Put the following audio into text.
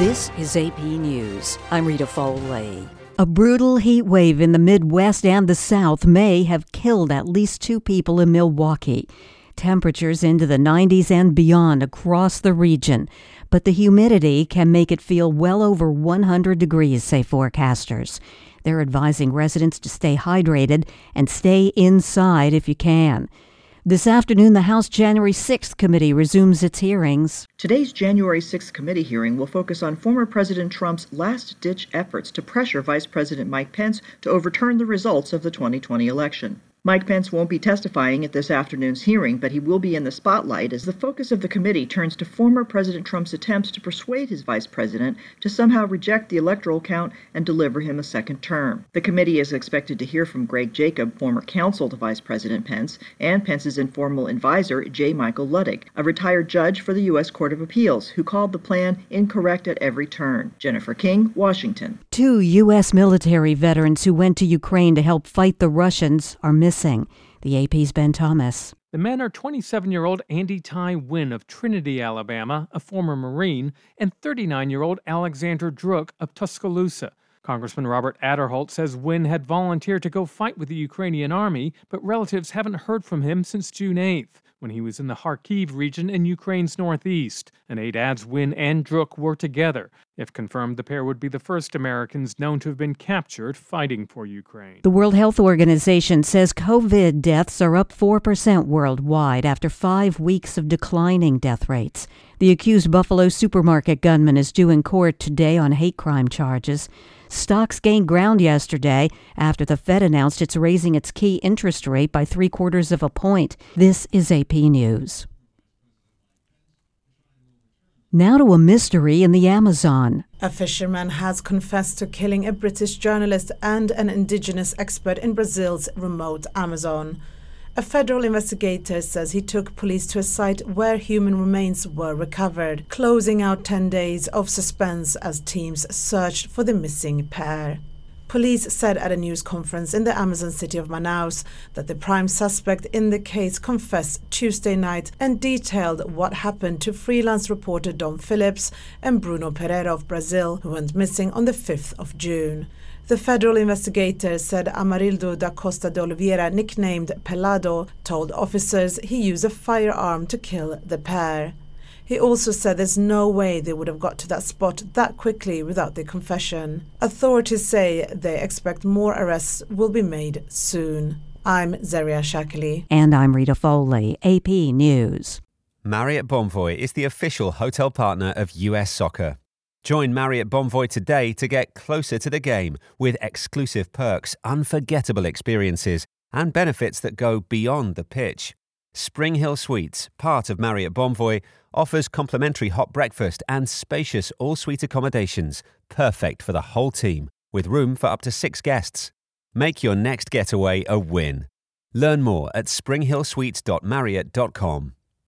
This is AP News. I'm Rita Foley. A brutal heat wave in the Midwest and the South may have killed at least 2 people in Milwaukee. Temperatures into the 90s and beyond across the region. But the humidity can make it feel well over 100 degrees, say forecasters. They're advising residents to stay hydrated and stay inside if you can. This afternoon, the House January 6th committee resumes its hearings. Today's January 6th committee hearing will focus on former President Trump's last-ditch efforts to pressure Vice President Mike Pence to overturn the results of the 2020 election. Mike Pence won't be testifying at this afternoon's hearing, but he will be in the spotlight as the focus of the committee turns to former President Trump's attempts to persuade his vice president to somehow reject the electoral count and deliver him a second term. The committee is expected to hear from Greg Jacob, former counsel to Vice President Pence, and Pence's informal advisor, J. Michael Luttig, a retired judge for the U.S. Court of Appeals, who called the plan incorrect at every turn. Jennifer King, Washington. 2 U.S. military veterans who went to Ukraine to help fight the Russians are missing. The AP's Ben Thomas. The men are 27-year-old Andy Ty Wynn of Trinity, Alabama, a former Marine, and 39-year-old Alexander Druk of Tuscaloosa. Congressman Robert Aderholt says Wynn had volunteered to go fight with the Ukrainian army, but relatives haven't heard from him since June 8th, when he was in the Kharkiv region in Ukraine's northeast. An aide adds Wynn and Druk were together. If confirmed, the pair would be the first Americans known to have been captured fighting for Ukraine. The World Health Organization says COVID deaths are up 4% worldwide after 5 weeks of declining death rates. The accused Buffalo supermarket gunman is due in court today on hate crime charges. Stocks gained ground yesterday after the Fed announced it's raising its key interest rate by 0.75 of a point. This is AP News. Now to a mystery in the Amazon. A fisherman has confessed to killing a British journalist and an indigenous expert in Brazil's remote Amazon. A federal investigator says he took police to a site where human remains were recovered, closing out 10 days of suspense as teams searched for the missing pair. Police said at a news conference in the Amazon city of Manaus that the prime suspect in the case confessed Tuesday night and detailed what happened to freelance reporter Dom Phillips and Bruno Pereira of Brazil, who went missing on the 5th of June. The federal investigator said Amarildo da Costa de Oliveira, nicknamed Pelado, told officers he used a firearm to kill the pair. He also said there's no way they would have got to that spot that quickly without the confession. Authorities say they expect more arrests will be made soon. I'm Zaria Shakali. And I'm Rita Foley, AP News. Marriott Bonvoy is the official hotel partner of US Soccer. Join Marriott Bonvoy today to get closer to the game with exclusive perks, unforgettable experiences, and benefits that go beyond the pitch. Spring Hill Suites, part of Marriott Bonvoy, offers complimentary hot breakfast and spacious all-suite accommodations, perfect for the whole team, with room for up to 6 guests. Make your next getaway a win. Learn more at springhillsuites.marriott.com.